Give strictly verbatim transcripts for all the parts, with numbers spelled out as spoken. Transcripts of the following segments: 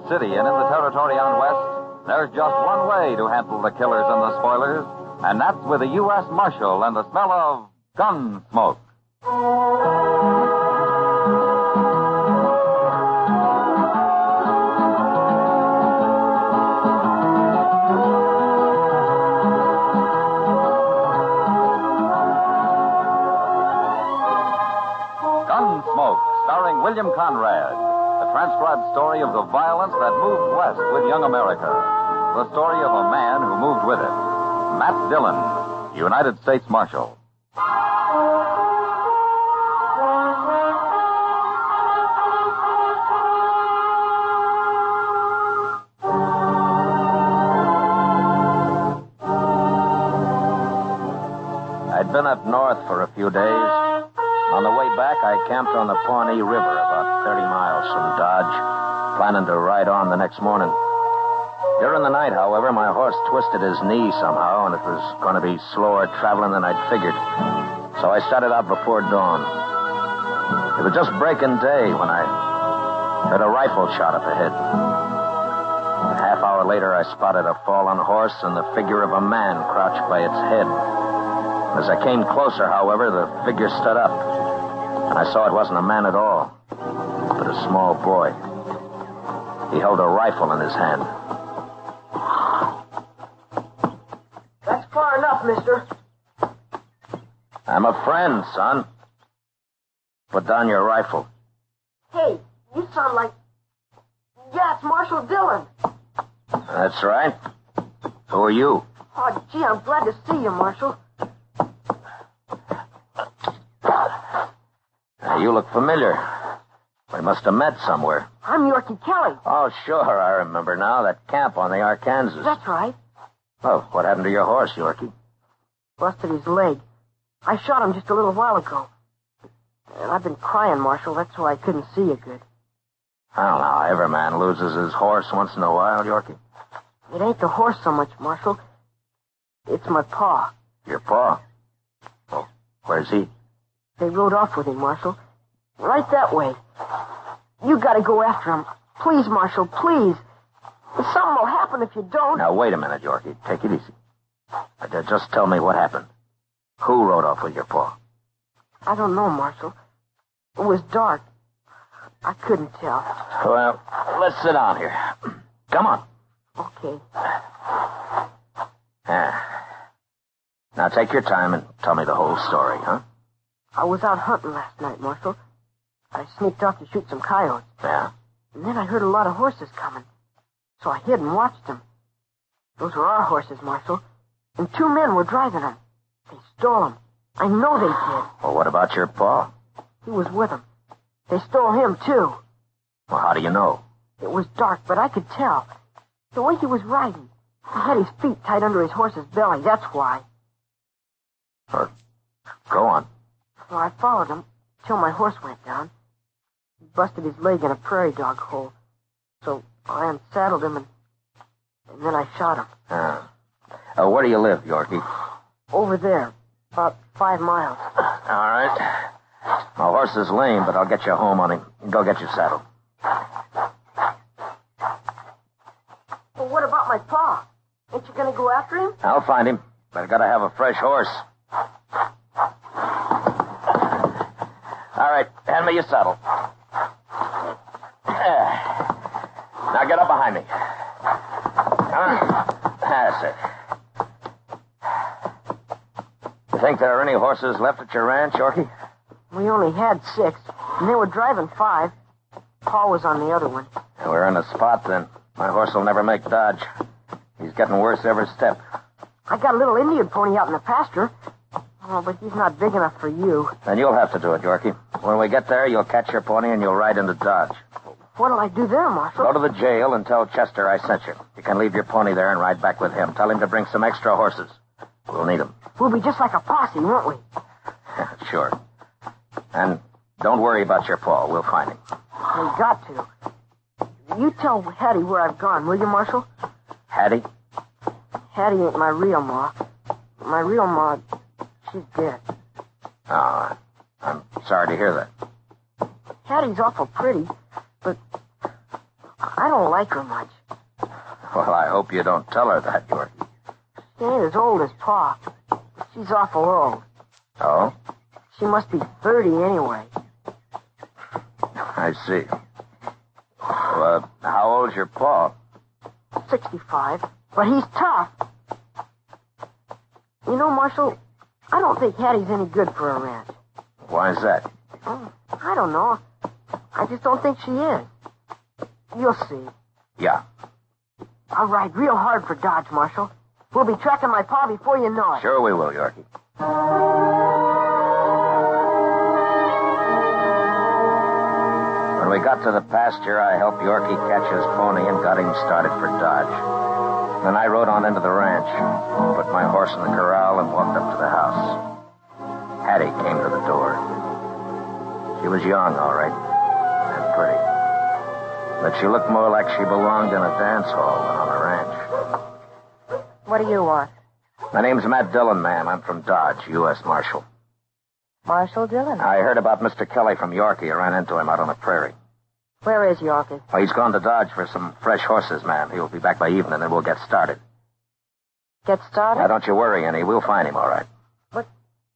City and in the territory on West, there's just one way to handle the killers and the spoilers, and that's with a U S Marshal and the smell of gun smoke. Gunsmoke, starring William Conrad. The transcribed story of the violence that moved west with young America. The story of a man who moved with it. Matt Dillon, United States Marshal. I'd been up north for a few days. On the way back, I camped on the Pawnee River, about thirty miles from Dodge, planning to ride on the next morning. During the night, however, my horse twisted his knee somehow, and it was going to be slower traveling than I'd figured. So I started out before dawn. It was just breaking day when I heard a rifle shot up ahead. A half hour later, I spotted a fallen horse and the figure of a man crouched by its head. As I came closer, however, the figure stood up, and I saw it wasn't a man at all, but a small boy. He held a rifle in his hand. That's far enough, mister. I'm a friend, son. Put down your rifle. Hey, you sound like... Yeah, it's Marshal Dillon. That's right. Who are you? Oh, gee, I'm glad to see you, Marshal. Now, you look familiar. We must have met somewhere. I'm Yorkie Kelly. Oh, sure, I remember now. That camp on the Arkansas. That's right. Oh, what happened to your horse, Yorkie? Busted his leg. I shot him just a little while ago. And I've been crying, Marshal. That's why I couldn't see you good. I don't know. Every man loses his horse once in a while, Yorkie. It ain't the horse so much, Marshal. It's my paw. Your paw? Oh, where's he? They rode off with him, Marshal. Right that way. You gotta go after him. Please, Marshal, please. Something will happen if you don't. Now, wait a minute, Yorkie. Take it easy. Uh, Just tell me what happened. Who rode off with your paw? I don't know, Marshal. It was dark. I couldn't tell. Well, let's sit down here. Come on. Okay. Ah. Now, take your time and tell me the whole story, huh? I was out hunting last night, Marshal. I sneaked off to shoot some coyotes. Yeah? And then I heard a lot of horses coming. So I hid and watched them. Those were our horses, Marshal. And two men were driving them. They stole them. I know they did. Well, what about your paw? He was with them. They stole him, too. Well, how do you know? It was dark, but I could tell. The way he was riding. He had his feet tied under his horse's belly, that's why. Or, go on. So I followed him till my horse went down. He busted his leg in a prairie dog hole. So I unsaddled him and, and then I shot him. Ah. Uh, where do you live, Yorkie? Over there, about five miles. All right. My horse is lame, but I'll get you home on him. Go get your saddle. Well, what about my paw? Ain't you going to go after him? I'll find him, but I gotta have a fresh horse. All right, hand me your saddle. Now get up behind me. Huh? That's it. You think there are any horses left at your ranch, Yorkie? We only had six, and they were driving five. Paul was on the other one. We're in a spot, then. My horse will never make Dodge. He's getting worse every step. I got a little Indian pony out in the pasture. Oh, but he's not big enough for you. Then you'll have to do it, Yorkie. When we get there, you'll catch your pony and you'll ride into Dodge. What'll I do there, Marshal? Go to the jail and tell Chester I sent you. You can leave your pony there and ride back with him. Tell him to bring some extra horses. We'll need them. We'll be just like a posse, won't we? Sure. And don't worry about your paw. We'll find him. We got to. You tell Hattie where I've gone, will you, Marshal? Hattie? Hattie ain't my real ma. My real ma, she's dead. Oh, I'm sorry to hear that. Hattie's awful pretty, but I don't like her much. Well, I hope you don't tell her that, Yorkie. She ain't as old as Pa. She's awful old. Oh? She must be thirty anyway. I see. Well, uh, how old's your Pa? sixty-five. But he's tough. You know, Marshal, I don't think Hattie's any good for a ranch. Why is that? Oh, I don't know. I just don't think she is. You'll see. Yeah. I'll ride real hard for Dodge, Marshal. We'll be tracking my Pa before you know it. Sure we will, Yorkie. When we got to the pasture, I helped Yorkie catch his pony and got him started for Dodge. Then I rode on into the ranch, put my horse in the corral, and walked up to the house. Hattie came to the door. She was young, all right, and pretty. But she looked more like she belonged in a dance hall than on a ranch. What do you want? My name's Matt Dillon, ma'am. I'm from Dodge, U S Marshal. Marshal Dillon? I heard about Mister Kelly from Yorkie. I ran into him out on the prairie. Where is Yorkie? Oh, he's gone to Dodge for some fresh horses, ma'am. He'll be back by evening, and we'll get started. Get started? Now, don't you worry any. We'll find him, all right. What?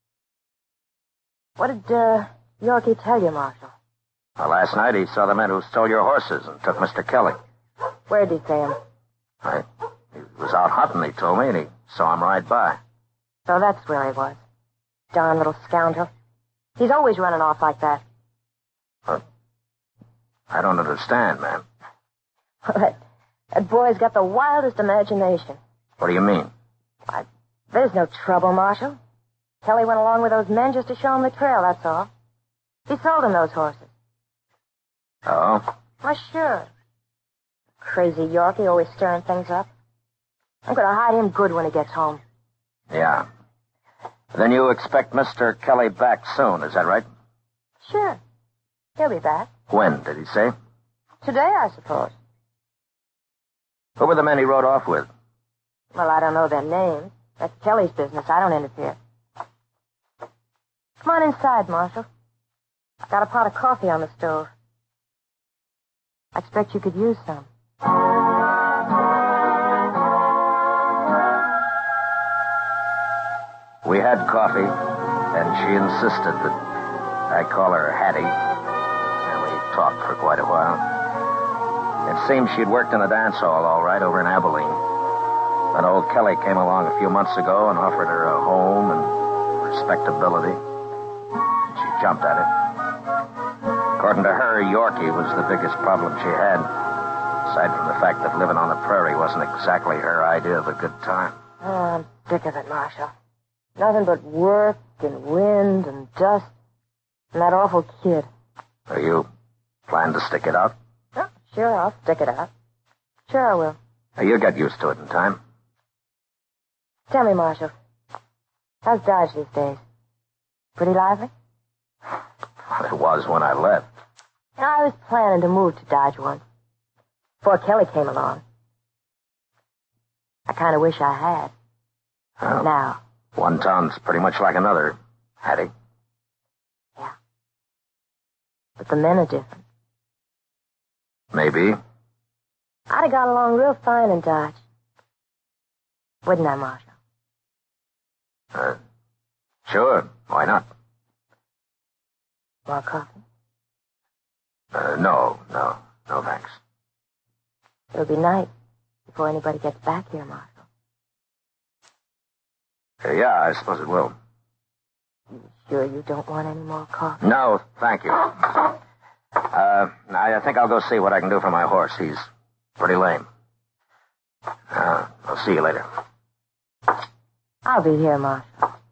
What did, uh, Yorkie tell you, Marshal? Well, last night he saw the men who stole your horses and took Mister Kelly. Where'd he see him? I, he was out hunting, he told me, and he saw him ride by. So that's where he was. Darn little scoundrel. He's always running off like that. Well, I don't understand, ma'am. that, that boy's got the wildest imagination. What do you mean? Why, there's no trouble, Marshal. Kelly went along with those men just to show him the trail, that's all. He sold him those horses. Oh? Why, sure. Crazy Yorkie, always stirring things up. I'm going to hide him good when he gets home. Yeah. Then you expect Mister Kelly back soon, is that right? Sure. He'll be back. When, did he say? Today, I suppose. Who were the men he rode off with? Well, I don't know their names. That's Kelly's business. I don't interfere. Come on inside, Marshal. I've got a pot of coffee on the stove. I expect you could use some. We had coffee, and she insisted that I call her Hattie, and we talked for quite a while. It seemed she'd worked in a dance hall all right over in Abilene. Then old Kelly came along a few months ago and offered her a home and respectability. She jumped at it. According to her, Yorkie was the biggest problem she had, aside from the fact that living on the prairie wasn't exactly her idea of a good time. Oh, I'm sick of it, Marshal. Nothing but work and wind and dust and that awful kid. Are you planning to stick it out? Oh, sure, I'll stick it out. Sure I will. You'll get used to it in time. Tell me, Marshal, how's Dodge these days? Pretty lively? It was when I left. I was planning to move to Dodge once, before Kelly came along. I kind of wish I had. Well, now. One town's pretty much like another, Hattie. Yeah. But the men are different. Maybe. I'd have got along real fine in Dodge. Wouldn't I, Marshal? Uh, sure. Why not? More coffee? Uh, no, no. No, thanks. It'll be night before anybody gets back here, Marshal. Uh, yeah, I suppose it will. You sure you don't want any more coffee? No, thank you. Uh, I think I'll go see what I can do for my horse. He's pretty lame. Uh, I'll see you later. I'll be here, Marshal.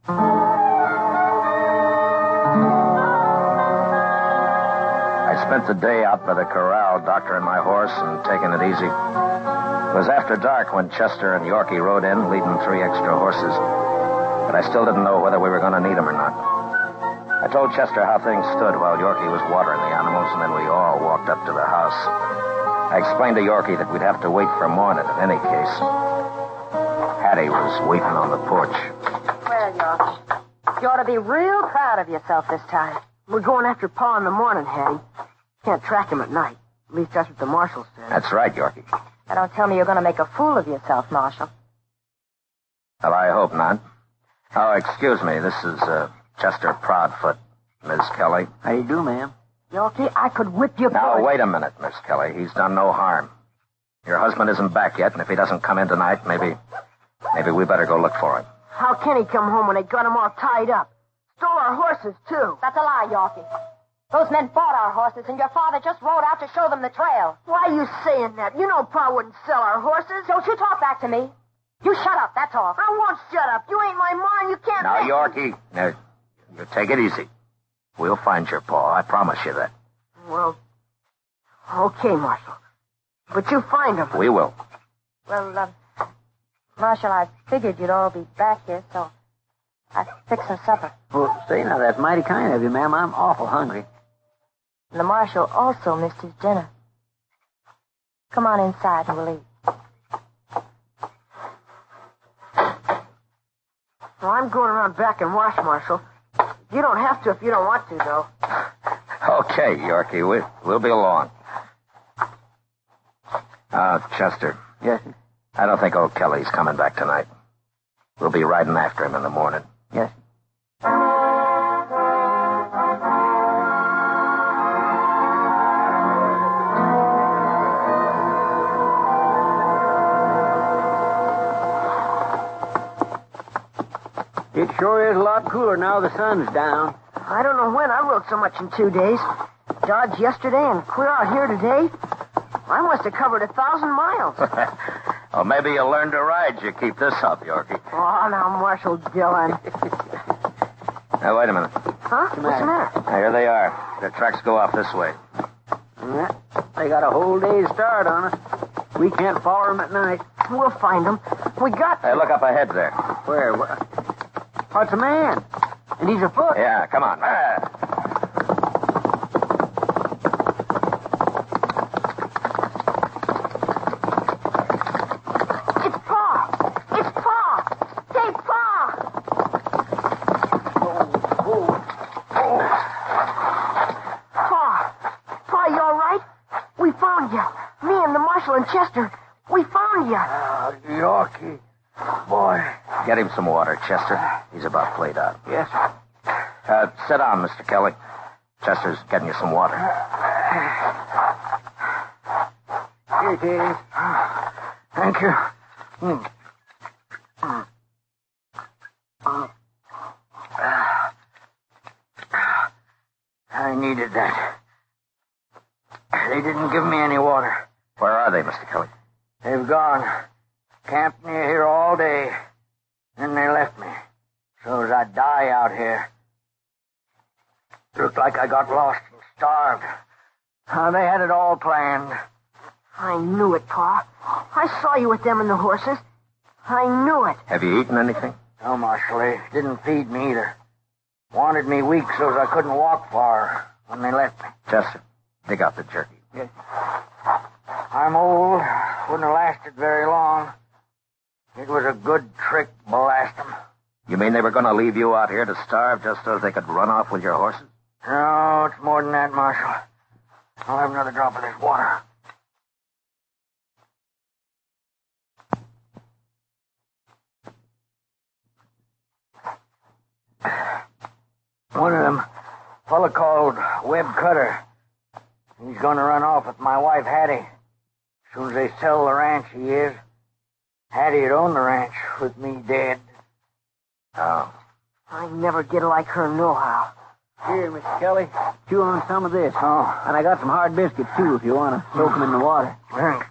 I spent the day out by the corral doctoring my horse and taking it easy. It was after dark when Chester and Yorkie rode in, leading three extra horses. But I still didn't know whether we were going to need them or not. I told Chester how things stood while Yorkie was watering the animals, and then we all walked up to the house. I explained to Yorkie that we'd have to wait for morning in any case. Hattie was waiting on the porch. Well, Yorkie, you ought to be real proud of yourself this time. We're going after Pa in the morning, Hattie. Can't track him at night. At least that's what the marshal said. That's right, Yorkie. Now, don't tell me you're going to make a fool of yourself, Marshal. Well, I hope not. Oh, excuse me. This is uh, Chester Proudfoot, Miss Kelly. How do you do, ma'am? Yorkie, I could whip you. Now, boys. wait a minute, Miss Kelly. He's done no harm. Your husband isn't back yet, and if he doesn't come in tonight, maybe... maybe we better go look for him. How can he come home when they got him all tied up? Stole our horses, too. That's a lie, Yorkie. Those men bought our horses, and your father just rode out to show them the trail. Why are you saying that? You know Pa wouldn't sell our horses. Don't you talk back to me. You shut up, that's all. I won't shut up. You ain't my mom. You can't... Now, make- Yorkie, now, you take it easy. We'll find your Pa. I promise you that. Well, okay, Marshal. But you find him. We will. Well, uh, Marshal, I figured you'd all be back here, so I fixed some supper. Well, say, now, that's mighty kind of you, ma'am. I'm awful hungry. And the Marshal also missed his dinner. Come on inside and we'll eat. Well, I'm going around back and wash, Marshal. You don't have to if you don't want to, though. Okay, Yorkie. We, we'll be along. Uh, Chester. Yes, sir. I don't think old Kelly's coming back tonight. We'll be riding after him in the morning. Yes, sir. It sure is a lot cooler now the sun's down. I don't know when I rode so much in two days. Dodge yesterday and clear out here today. I must have covered a thousand miles. Well, maybe you'll learn to ride if you keep this up, Yorkie. Oh, now, Marshal Dillon. Now, wait a minute. Huh? What's the matter? Now, here they are. The tracks go off this way. Yeah, they got a whole day's start on us. We can't follow them at night. We'll find them. We got... Hey, look up ahead there. Where? Where? Oh, it's a man. And he's afoot. Yeah, come on. Ah. It's Pa! It's Pa! Hey, Pa! Pa! Pa, you all right? We found you. Me and the Marshal and Chester. We found you. Uh, Yorkie. Boy. Get him some water, Chester. He's about played out. Yes, sir. Uh, sit down, Mister Kelly. Chester's getting you some water. Here it is. Thank you. Mm. Mm. Mm. I needed that. They didn't give me any water. Where are they, Mister Kelly? They've gone. Camped near here all day. Then they left me. So as I'd die out here. Looked like I got lost and starved. Uh, they had it all planned. I knew it, Pa. I saw you with them and the horses. I knew it. Have you eaten anything? No, Marshal, they didn't feed me either. Wanted me weak so I couldn't walk far when they left me. Chester, dig out the jerky. Yes. I'm old. Wouldn't have lasted very long. It was a good trick, blast 'em. You mean they were going to leave you out here to starve just so they could run off with your horses? No, it's more than that, Marshal. I'll have another drop of this water. One of them, fella called Webb Cutter. He's going to run off with my wife, Hattie. As soon as they sell the ranch, he is. Hattie'd own the ranch with me dead. Oh. I never get like her nohow. Here, Mister Kelly, chew on some of this. Oh. And I got some hard biscuits, too, if you want to soak them in the water. Thanks.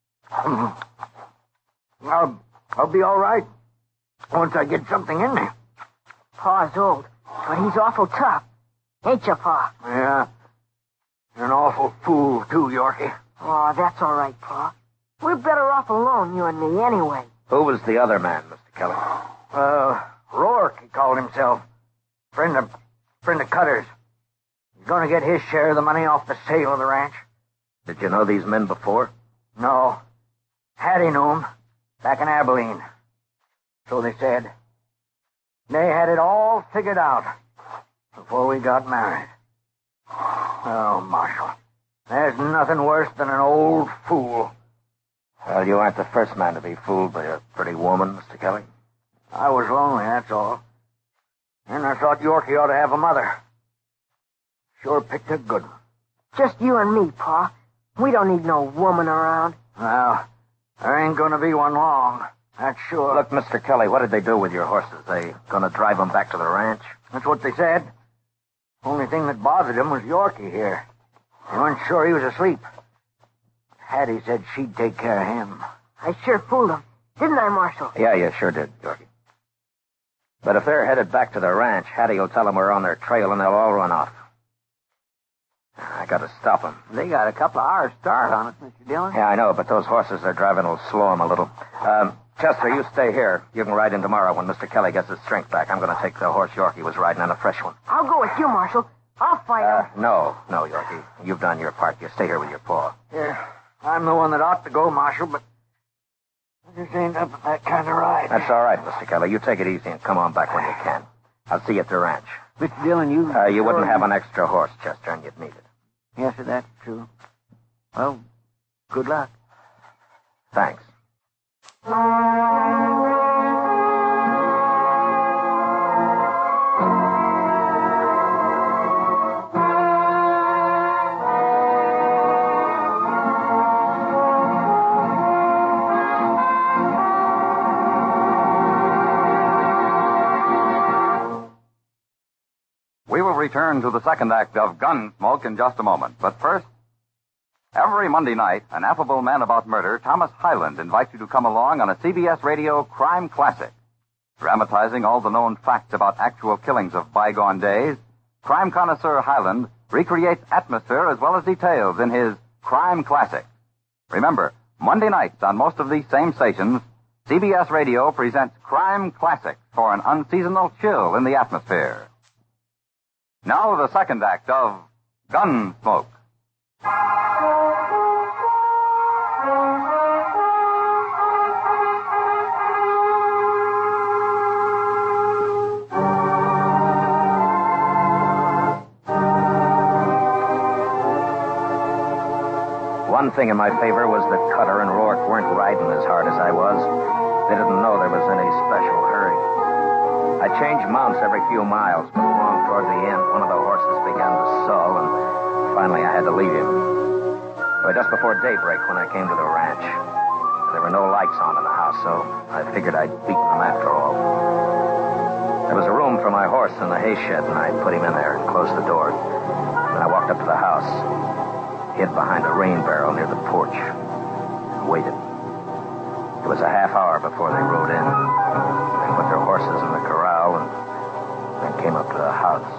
I'll, I'll be all right once I get something in me. Pa's old, but he's awful tough. Ain't you, Pa? Yeah. You're an awful fool, too, Yorkie. Oh, that's all right, Pa. We're better off alone, you and me, anyway. Who was the other man, Mister Kelly? Uh, Rourke, he called himself. Friend of, friend of Cutter's. He's going to get his share of the money off the sale of the ranch. Did you know these men before? No. Hattie knew him, back in Abilene. So they said. They had it all figured out before we got married. Oh, Marshal, There's nothing worse than an old fool. Well, you aren't the first man to be fooled by a pretty woman, Mister Kelly. I was lonely, that's all. And I thought Yorkie ought to have a mother. Sure picked a good one. Just you and me, Pa. We don't need no woman around. Well, there ain't going to be one long. That's sure. Look, Mister Kelly, what did they do with your horses? They going to drive them back to the ranch? That's what they said. Only thing that bothered him was Yorkie here. They weren't sure he was asleep. Hattie said she'd take care of him. I sure fooled him. Didn't I, Marshal? Yeah, you sure did, Yorkie. But if they're headed back to the ranch, Hattie will tell them we're on their trail and they'll all run off. I got to stop them. They got a couple of hours start on it, Mister Dillon. Yeah, I know, but those horses they're driving will slow them a little. Um, Chester, you stay here. You can ride in tomorrow when Mister Kelly gets his strength back. I'm going to take the horse Yorkie was riding on a fresh one. I'll go with you, Marshal. I'll fight Uh, him. no, no, Yorkie. You've done your part. You stay here with your paw. Yeah, I'm the one that ought to go, Marshal, but I just ain't up at that kind of ride. That's all right, Mister Kelly. You take it easy and come on back when you can. I'll see you at the ranch. Mister Dillon, you... Uh, you wouldn't have an extra horse, Chester, and you'd need it. Yes, sir, that's true. Well, good luck. Thanks. We will return to the second act of Gunsmoke in just a moment. But first, every Monday night, an affable man about murder, Thomas Hyland, invites you to come along on a C B S Radio crime classic. Dramatizing all the known facts about actual killings of bygone days, crime connoisseur Hyland recreates atmosphere as well as details in his crime classic. Remember, Monday nights on most of these same stations, C B S Radio presents Crime Classics for an unseasonal chill in the atmosphere. Now the second act of Gunsmoke. One thing in my favor was that Cutter and Rourke weren't riding as hard as I was. They didn't know there was any special hurry. I changed mounts every few miles, but along toward the end, one of the horses began to sull, and finally I had to leave him. It was just before daybreak when I came to the ranch. There were no lights on in the house, so I figured I'd beaten them after all. There was a room for my horse in the hay shed, and I put him in there and closed the door. Then I walked up to the house, hid behind a rain barrel near the porch, and waited. It was a half hour before they rode in. They put their horses in the corral and then came up to the house.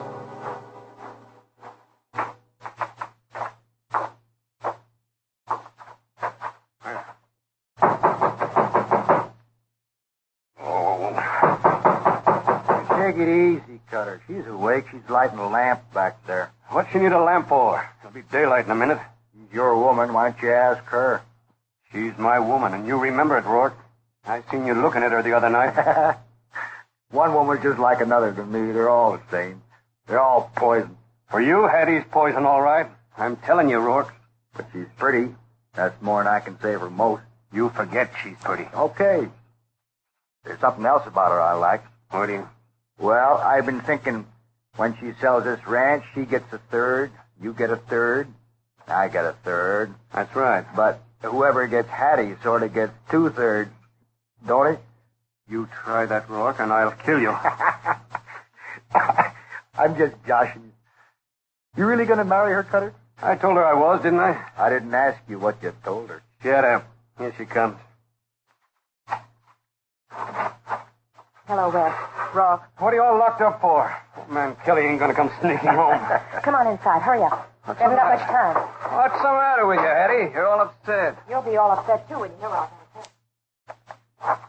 Take it easy, Cutter. She's awake. She's lighting a lamp back there. What's she need a lamp for? It'll be daylight in a minute. She's your woman. Why don't you ask her? She's my woman, and you remember it, Rourke. I seen you looking at her the other night. One woman's just like another to me. They're all the same. They're all poison. For you, Hattie's poison, all right. I'm telling you, Rourke. But she's pretty. That's more than I can say for most. You forget she's pretty. Okay. There's something else about her I like. What do you... Well, I've been thinking when she sells this ranch, she gets a third, you get a third, I get a third. That's right. But whoever gets Hattie sort of gets two-thirds, don't it? You try that, Rourke, and I'll kill you. I'm just joshing. You really going to marry her, Cutter? I told her I was, didn't I? I didn't ask you what you told her. Shut up. Here she comes. Hello, Webb. Rourke. What are you all locked up for? Old man Kelly ain't gonna come sneaking home. Come on inside. Hurry up. We haven't got much time. What's the matter with you, Hattie? You're all upset. You'll be all upset, too, when you hear all that.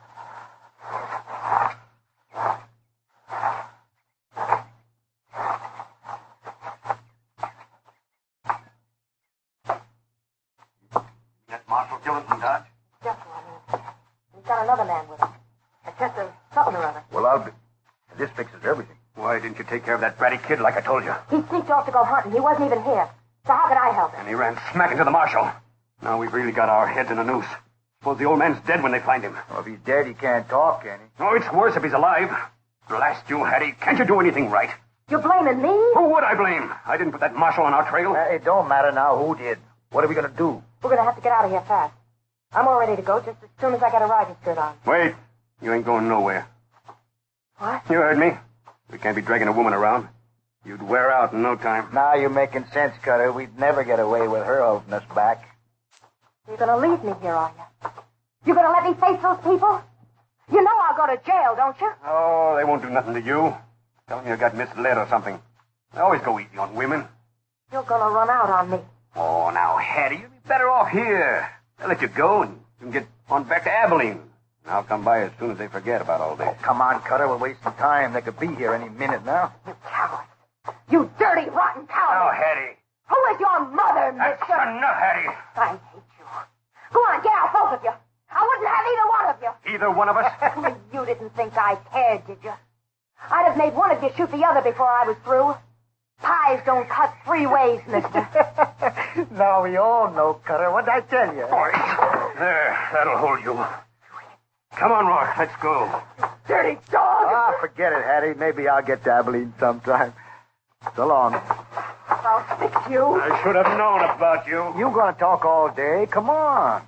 That Marshal Dillon from Dodge? Just one minute. He's got another man with him. A Chester something or other. Well, I'll be... This fixes everything. Why didn't you take care of that bratty kid like I told you? He sneaked off to go hunting. He wasn't even here. So how could I help him? And he ran smack into the marshal. Now we've really got our heads in a noose. Suppose the old man's dead when they find him. Well, if he's dead, he can't talk, can he? Oh, it's worse if he's alive. Blast you, Hattie. Can't you do anything right? You're blaming me? Who would I blame? I didn't put that marshal on our trail. Uh, it don't matter now who did. What are we going to do? We're going to have to get out of here fast. I'm all ready to go just as soon as I get a riding skirt on. Wait. You ain't going nowhere. What? You heard me. We can't be dragging a woman around. You'd wear out in no time. Now you're making sense, Cutter. We'd never get away with her holding us back. You're going to leave me here, are you? You're going to let me face those people? You know I'll go to jail, don't you? Oh, they won't do nothing to you. Tell them you got misled or something. They always go easy on women. You're going to run out on me. Oh, now, Hattie, you'd be better off here. They'll let you go and you can get on back to Abilene. And I'll come by as soon as they forget about all this. Oh, come on, Cutter. We're wasting time. They could be here any minute now. You coward. You dirty, rotten coward. Now, Hattie. Who is your mother, That's mister? enough, Hattie. I hate you. Go on, get out, both of you. I wouldn't have either one of you. Either one of us? You didn't think I cared, did you? I'd have made one of you shoot the other before I was through. Ties don't cut three ways, mister. Now we all know, Cutter. What'd I tell you? There, that'll hold you. Come on, Rourke, let's go. Dirty dog. Ah, forget it, Hattie. Maybe I'll get to Abilene sometime. So long. I'll fix you. I should have known about you. You gonna talk all day? Come on.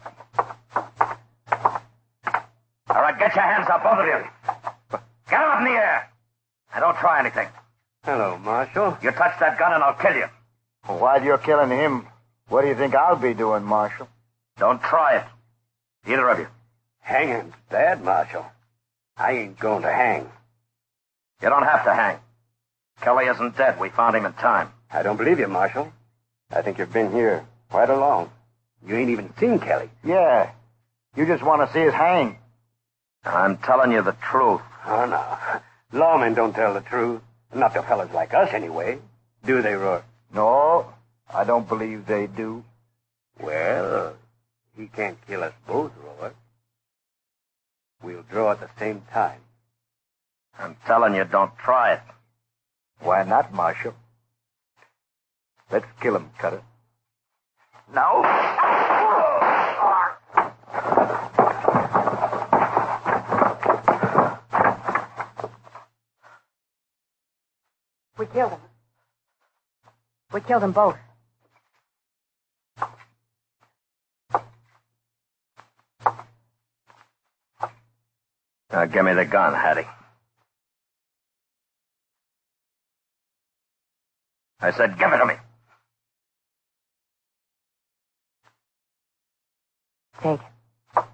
All right, get your hands up, both of you. Get them up in the air. Now, don't try anything. Hello, Marshal. You touch that gun and I'll kill you. While you're killing him, what do you think I'll be doing, Marshal? Don't try it. Either of you. Hanging's bad, Marshal. I ain't going to hang. You don't have to hang. Kelly isn't dead. We found him in time. I don't believe you, Marshal. I think you've been here quite along. You ain't even seen Kelly. Yeah. You just want to see us hang. I'm telling you the truth. Oh, no. Lawmen don't tell the truth. Not to fellas like us, anyway. Do they, Rourke? No, I don't believe they do. Well, he can't kill us both, Rourke. We'll draw at the same time. I'm telling you, don't try it. Why not, Marshal? Let's kill him, Cutter. No. We killed him. We killed them both. Now, give me the gun, Hattie. I said, give it to me. Take it.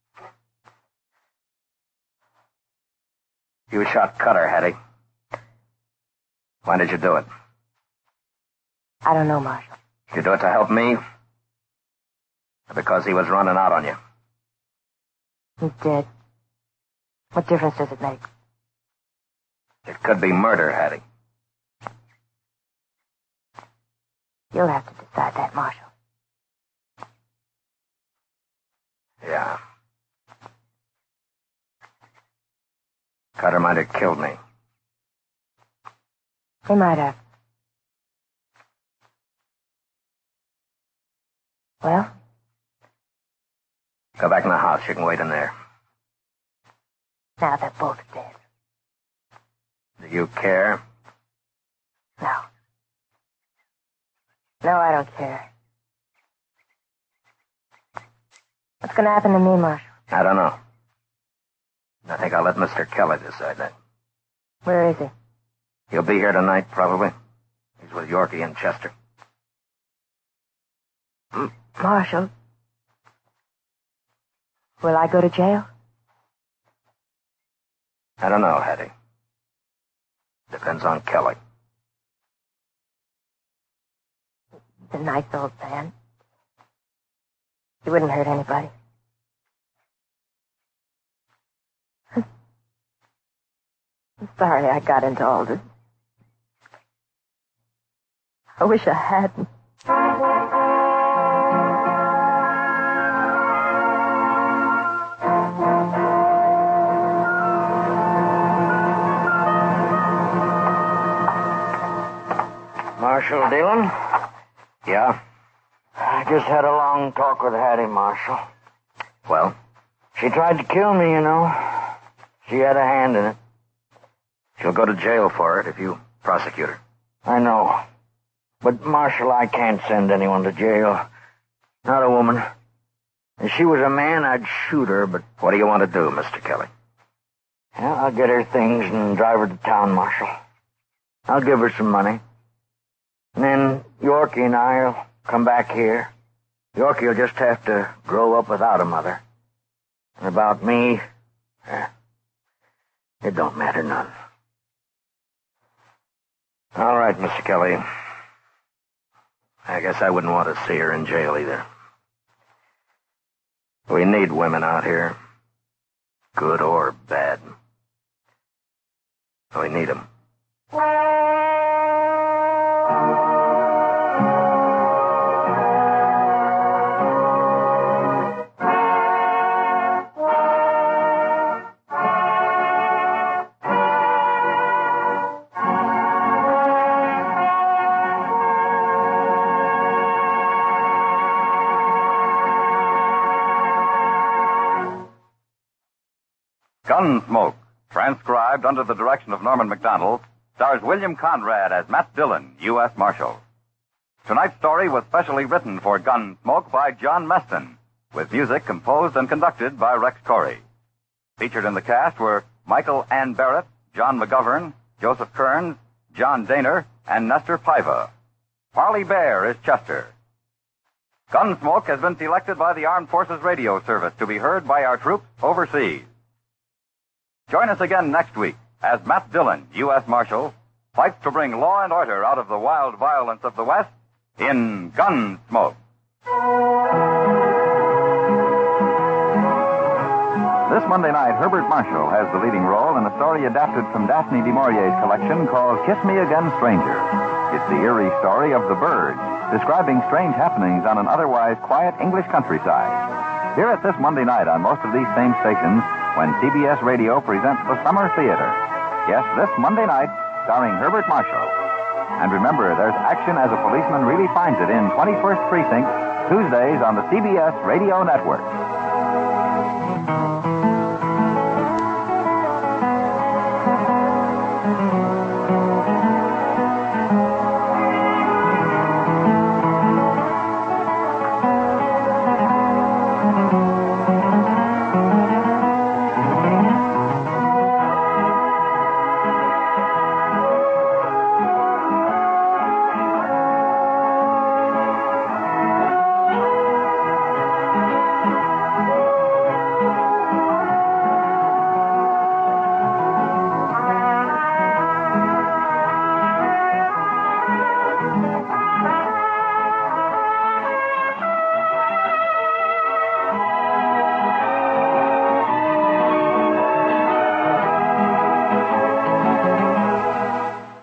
You shot Cutter, Hattie. Why did you do it? I don't know, Marshal. Did you do it to help me? Or because he was running out on you? He's dead. What difference does it make? It could be murder, Hattie. You'll have to decide that, Marshal. Yeah. Cutter might have killed me. He might have. Well? Go back in the house. You can wait in there. Now they're both dead. Do you care? No. No, I don't care. What's going to happen to me, Marshal? I don't know. I think I'll let Mister Kelly decide that. Where is he? He'll be here tonight, probably. He's with Yorkie and Chester. M- Marshal? Will I go to jail? I don't know, Hattie. Depends on Kelly. He's a nice old man. He wouldn't hurt anybody. I'm sorry I got into all this. I wish I hadn't. Marshal Dillon, Yeah? I just had a long talk with Hattie, Marshal. Well? She tried to kill me, you know. She had a hand in it. She'll go to jail for it if you prosecute her. I know. But, Marshal, I can't send anyone to jail. Not a woman. If she was a man, I'd shoot her, but... What do you want to do, Mister Kelly? Well, I'll get her things and drive her to town, Marshal. I'll give her some money. And then Yorkie and I'll come back here. Yorkie will just have to grow up without a mother. And about me, eh, it don't matter none. All right, Mister Kelly. I guess I wouldn't want to see her in jail either. We need women out here. Good or bad. We need them. Gunsmoke, transcribed under the direction of Norman Macdonald, stars William Conrad as Matt Dillon, U S Marshal. Tonight's story was specially written for Gunsmoke by John Meston, with music composed and conducted by Rex Corey. Featured in the cast were Michael Ann Barrett, John McGovern, Joseph Kearns, John Daner, and Nestor Paiva. Parley Bear is Chester. Gunsmoke has been selected by the Armed Forces Radio Service to be heard by our troops overseas. Join us again next week as Matt Dillon, U S Marshal, fights to bring law and order out of the wild violence of the West in Gunsmoke. This Monday night, Herbert Marshall has the leading role in a story adapted from Daphne du Maurier's collection called Kiss Me Again, Stranger. It's the eerie story of The Birds, describing strange happenings on an otherwise quiet English countryside. Hear it this Monday night on most of these same stations when C B S Radio presents The Summer Theater. Yes, this Monday night, starring Herbert Marshall. And remember, there's action as a policeman really finds it in twenty-first Precinct, Tuesdays on the C B S Radio Network.